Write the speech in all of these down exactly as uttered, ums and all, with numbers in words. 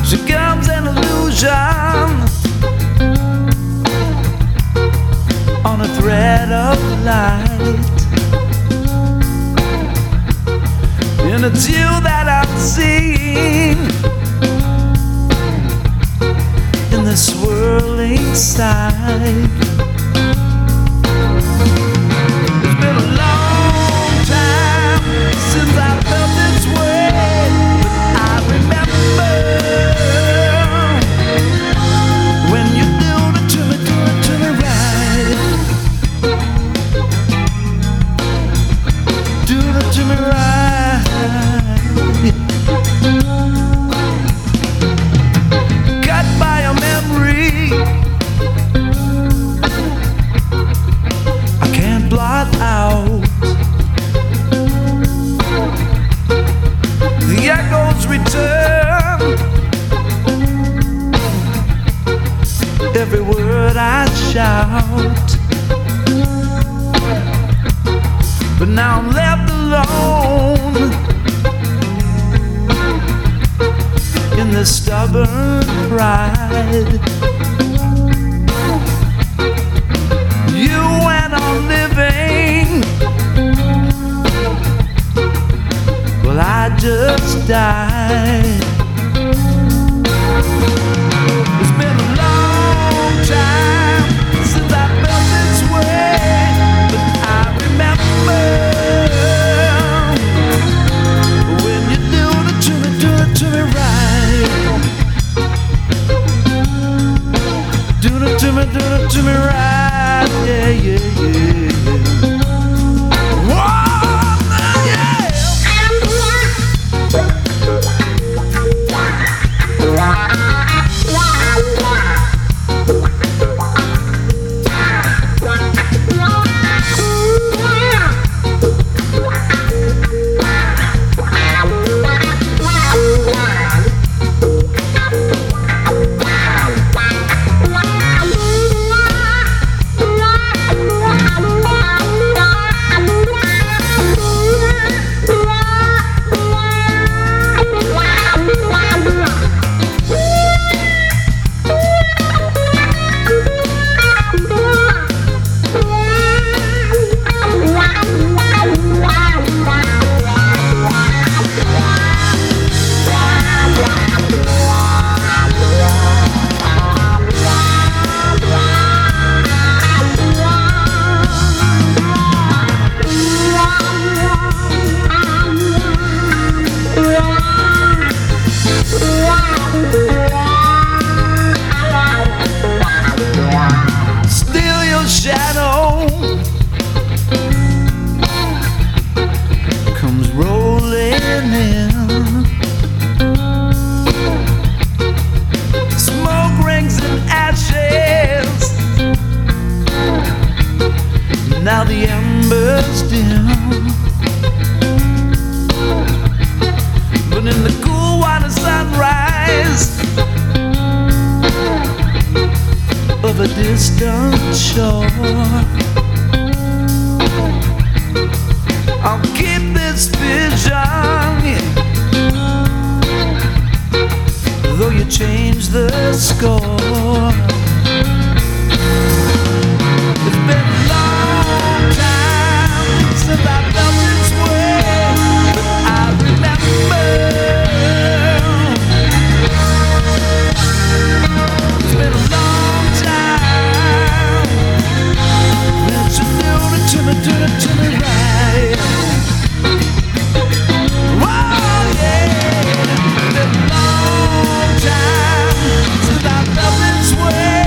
She comes an illusion on a thread of light, and it's you that I'm seeing in the swirling sight. It's been a long time since I felt this way, but I remember when you do it to me, do it to me right. Do it to me right. Cut by a memory I can't blot out. The echoes return every word I shout, but now I'm left alone in this stubborn pride. You went on living, well, I just died. It's been a long time since I felt this way, but I remember when you do it to me, do it to me right. Do it to me, do it to me right, yeah, yeah, yeah, yeah. Whoa, yeah. Still your shadow comes rolling in. Smoke rings and ashes, now the embers dim, but in the cool water sunrise of a distant shore, I'll keep this vision, though you change the score. It's been a long time since I felt this way, but I remember. It's been a long time. Won't you do it to me, do it to me right? Whoa, yeah. It's been a long time since I felt this way.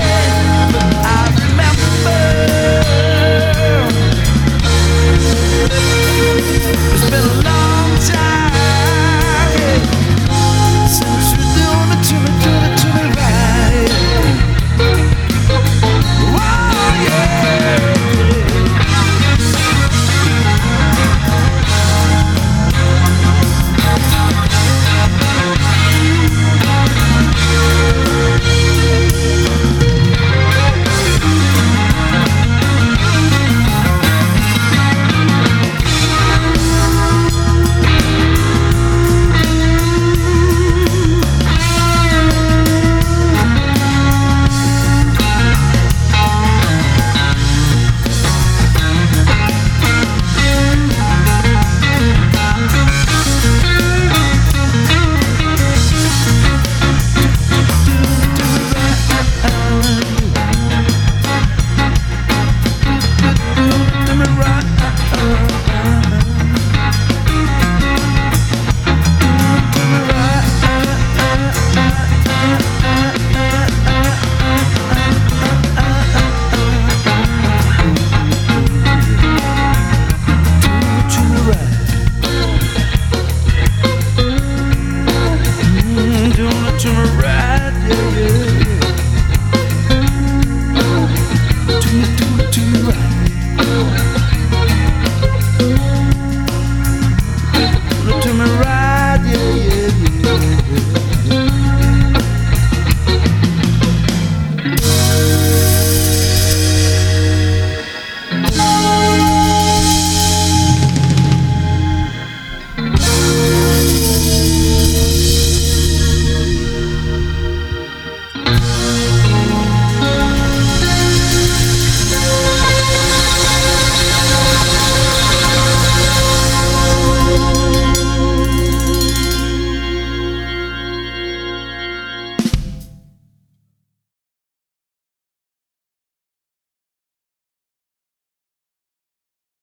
to my right, yeah, yeah.